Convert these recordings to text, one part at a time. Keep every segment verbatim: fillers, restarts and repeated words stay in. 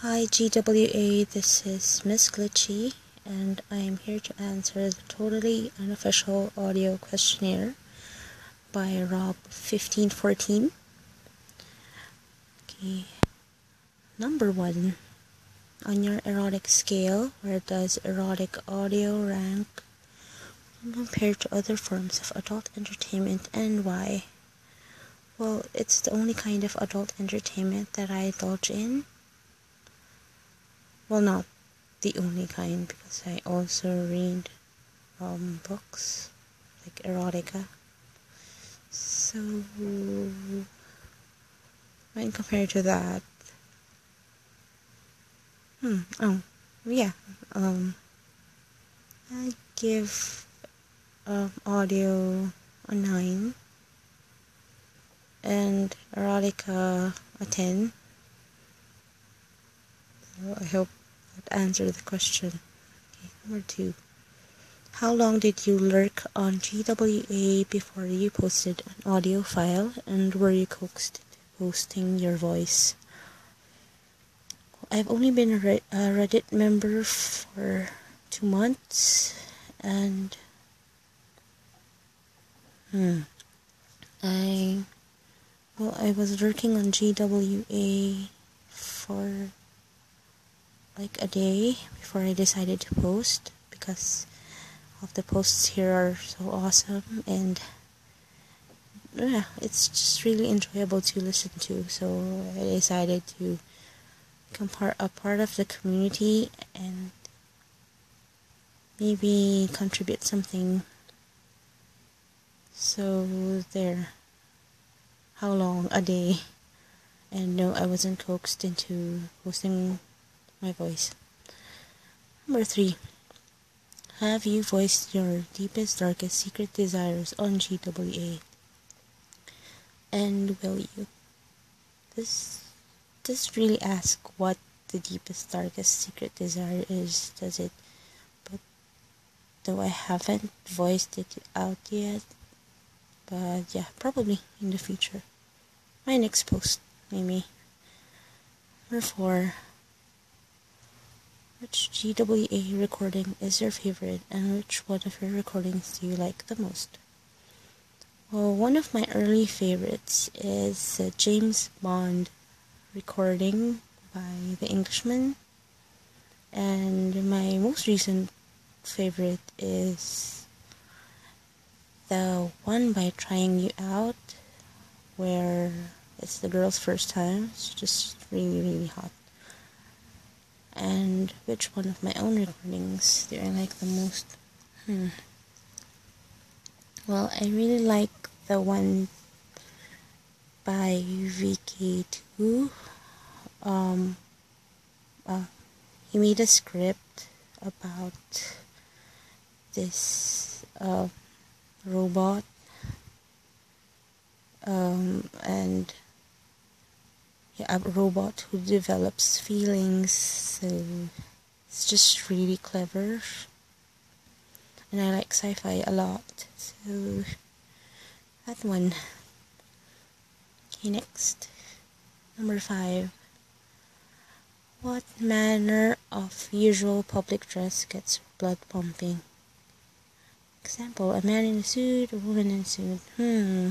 Hi G W A, this is Miss Glitchy, and I am here to answer the totally unofficial audio questionnaire by Rob fifteen fourteen. Okay. Number one. On your erotic scale, where does erotic audio rank compared to other forms of adult entertainment, and why? Well, it's the only kind of adult entertainment that I indulge in. Well, not the only kind, because I also read um, books like erotica. So, when compared to that, hmm, oh, yeah, um, I give um, audio a nine and erotica a ten. So I hope that answered the question. Okay, number two. How long did you lurk on G W A before you posted an audio file, and were you coaxed into posting your voice? I've only been a Reddit member for two months, and hmm, I well, I was lurking on G W A for like a day before I decided to post, because of the posts here are so awesome, and yeah, it's just really enjoyable to listen to. So I decided to become part a part of the community and maybe contribute something. So there. How long? A day. And no, I wasn't coaxed into posting my voice. Number three. Have you voiced your deepest, darkest secret desires on G W A? And will you? This does really ask what the deepest, darkest secret desire is, does it? But though I haven't voiced it out yet, but yeah, probably in the future. My next post, maybe. Number four. Which G W A recording is your favorite, and which one of your recordings do you like the most? Well, one of my early favorites is the James Bond recording by The Englishman, and my most recent favorite is the one by Trying You Out, where it's the girl's first time. It's just really, really hot. And which one of my own recordings do I like the most? Hmm. Well, I really like the one by V K two. Um, uh, he made a script about this uh, robot, um, and yeah, a robot who develops feelings. So it's just really clever, and I like sci-fi a lot. So that one. Okay, next. Number five. What manner of usual public dress gets blood pumping? Example, a man in a suit, a woman in a suit. Hmm.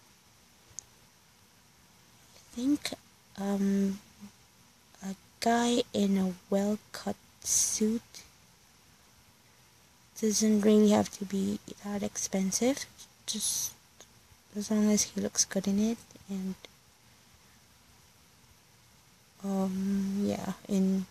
I think um, a guy in a well-cut suit doesn't really have to be that expensive. Just as long as he looks good in it, and um, yeah, in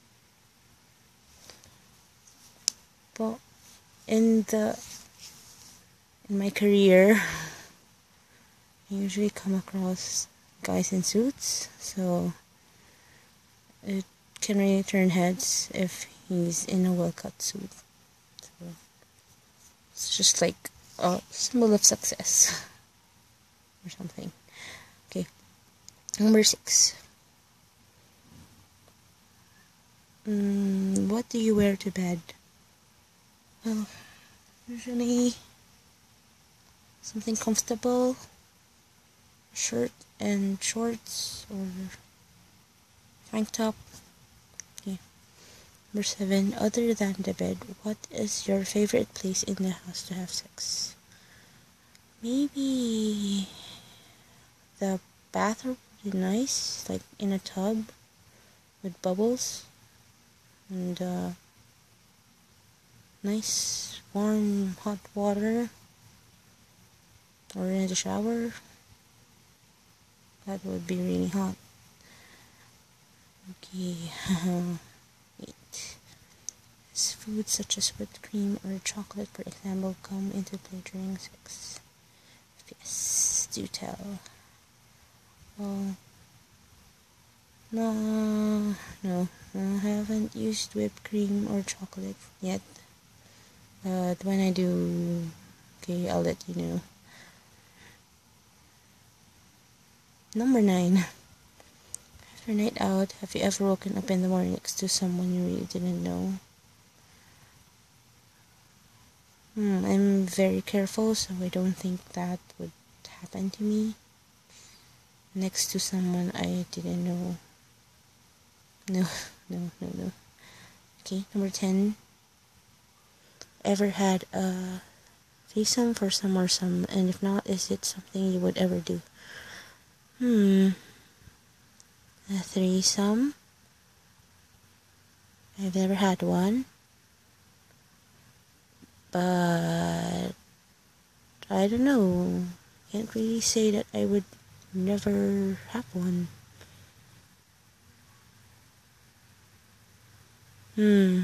well, in the in my career, I usually come across guys in suits, so it can really turn heads if he's in a well-cut suit. So it's just like a symbol of success or something. Okay, number six. Mm, what do you wear to bed? Well, usually something comfortable, shirt and shorts, or tank top, Number seven, other than the bed, what is your favorite place in the house to have sex? Maybe the bathroom would be nice, like in a tub with bubbles and uh, nice warm hot water, or in the shower. That would be really hot. Okay. Eight. Does food such as whipped cream or chocolate, for example, come into play during sex? Yes, do tell. Well, no, no, I haven't used whipped cream or chocolate yet. But when I do, okay, I'll let you know. Number nine. After a night out, have you ever woken up in the morning next to someone you really didn't know? Hmm, I'm very careful, so I don't think that would happen to me. Next to someone I didn't know. No, no, no, no. Okay, number ten. Ever had a threesome for some or some, and if not, is it something you would ever do? Hmm. A threesome? I've never had one. But I don't know. Can't really say that I would never have one. Hmm.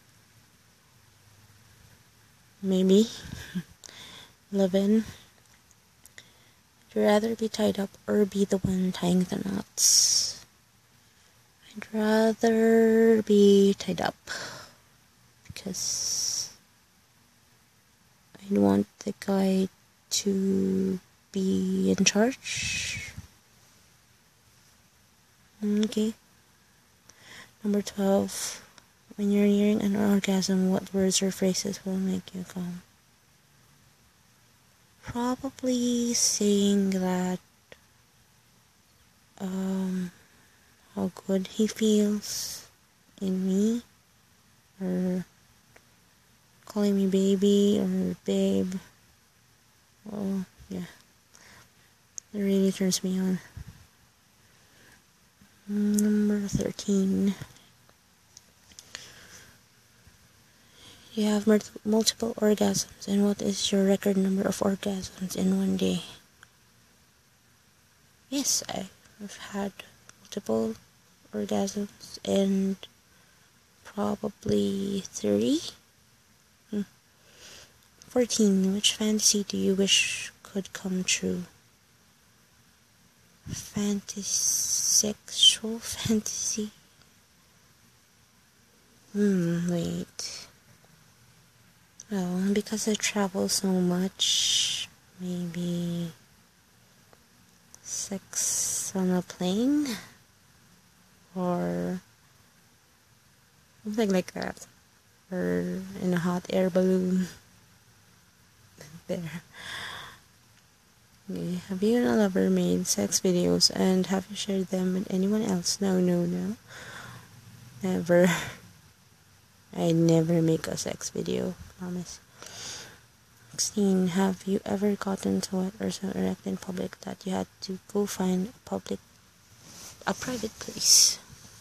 Maybe. eleven. Would you rather be tied up or be the one tying the knots? I'd rather be tied up. Because I'd want the guy to be in charge. Okay. Number twelve. When you're nearing an orgasm, what words or phrases will make you come? Probably saying that um, how good he feels in me, or calling me baby or babe. Oh, yeah. It really turns me on. Number thirteen. You have multiple orgasms, and what is your record number of orgasms in one day? Yes, I've had multiple orgasms, and probably thirty. Hmm. fourteen. Which fantasy do you wish could come true? Fantasy, sexual fantasy? Hmm, wait. Well, because I travel so much, maybe sex on a plane? Or something like that. Or in a hot air balloon. There. Okay. Have you and a lover made sex videos, and have you shared them with anyone else? No, no, no. Never. I never make a sex video, promise. sixteen. Have you ever gotten so wet or so erect in public that you had to go find a public, a private place?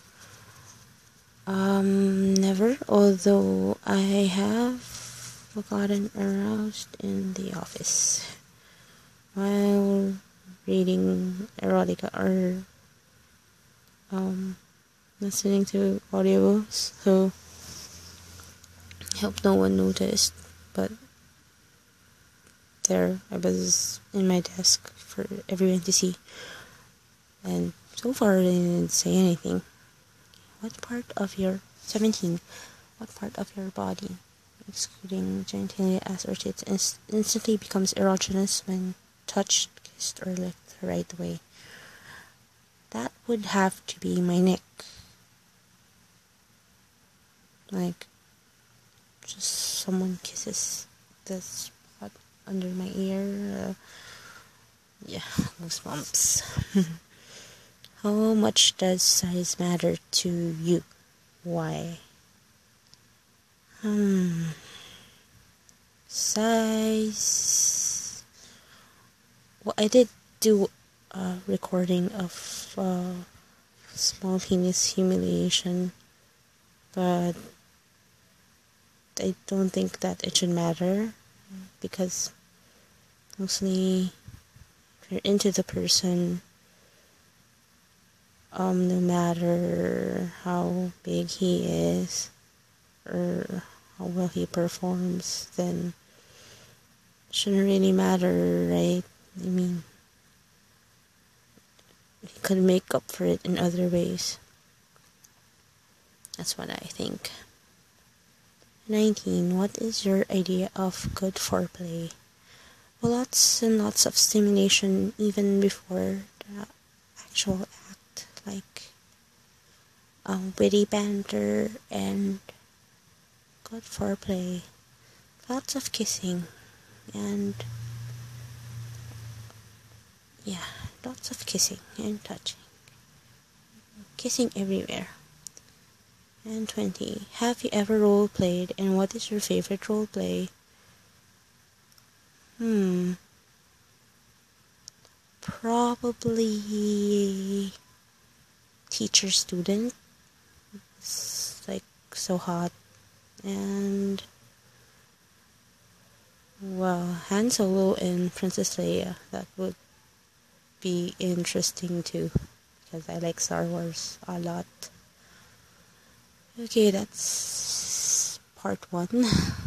Um, never. Although I have gotten aroused in the office while reading erotica or um listening to audiobooks. So I hope no one noticed, but there I was in my desk for everyone to see, and so far they didn't say anything. What part of your seventeen? What part of your body, excluding genitalia, ass, or tits, inst- instantly becomes erogenous when touched, kissed, or licked the right way? That would have to be my neck. Like, just someone kisses the spot under my ear. Uh, yeah, goosebumps. How much does size matter to you? Why? Hmm. Size. Well, I did do a recording of uh, small penis humiliation, but I don't think that it should matter because mostly if you're into the person, um, no matter how big he is or how well he performs, then it shouldn't really matter, right? I mean, he could make up for it in other ways. That's what I think. nineteen. What is your idea of good foreplay? Well, lots and lots of stimulation even before the actual act, like um, witty banter and good foreplay. Lots of kissing and yeah, lots of kissing and touching. Kissing everywhere. And twenty. Have you ever role played and what is your favorite role play? Hmm. Probably teacher student. It's like so hot. And well, Han Solo and Princess Leia. That would be interesting too. Because I like Star Wars a lot. Okay, that's part one.